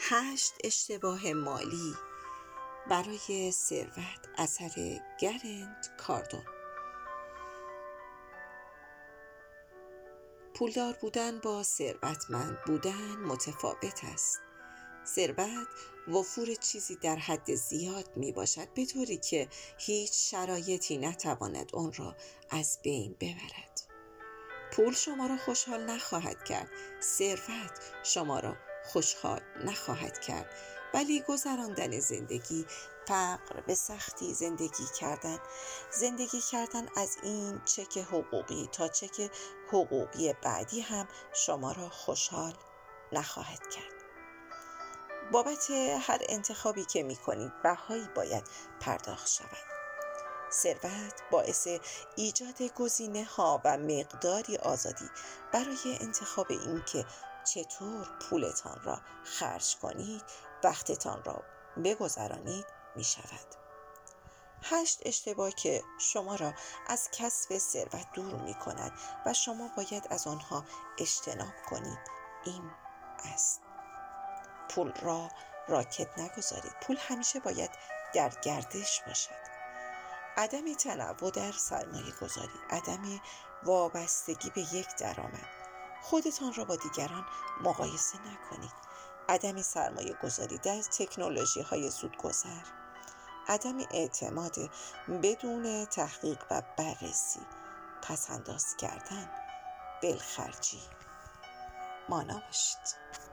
8 اشتباه مالی برای ثروت، اثر گرنت کاردون. پولدار بودن با ثروتمند بودن متفاوت است. ثروت وفور چیزی در حد زیاد می باشد، به طوری که هیچ شرایطی نتواند آن را از بین ببرد. پول شما را خوشحال نخواهد کرد، ثروت شما را خوشحال نخواهد کرد، ولی گذراندن زندگی، فقر به سختی زندگی کردن از این چک حقوقی تا چک حقوقی بعدی هم شما را خوشحال نخواهد کرد. بابت هر انتخابی که می کنید بهایی باید پرداخت شود. ثروت باعث ایجاد گزینه‌ها و مقداری آزادی برای انتخاب اینکه چطور پولتان را خرج کنید، وقتتان را بگذرانید می شود. 8 اشتباه که شما را از کسب ثروت دور می کند و شما باید از آنها اجتناب کنید این است: پول را راکد نگذارید. پول همیشه باید در گردش باشد. عدم تنوع در سرمایه گذاری، عدم وابستگی به یک درآمد، خودتان را با دیگران مقایسه نکنید، عدم سرمایه گذاری در تکنولوژی های زودگذر، عدم اعتماد بدون تحقیق و بررسی، پس‌انداز کردن، بلخرجی. مانا باشید.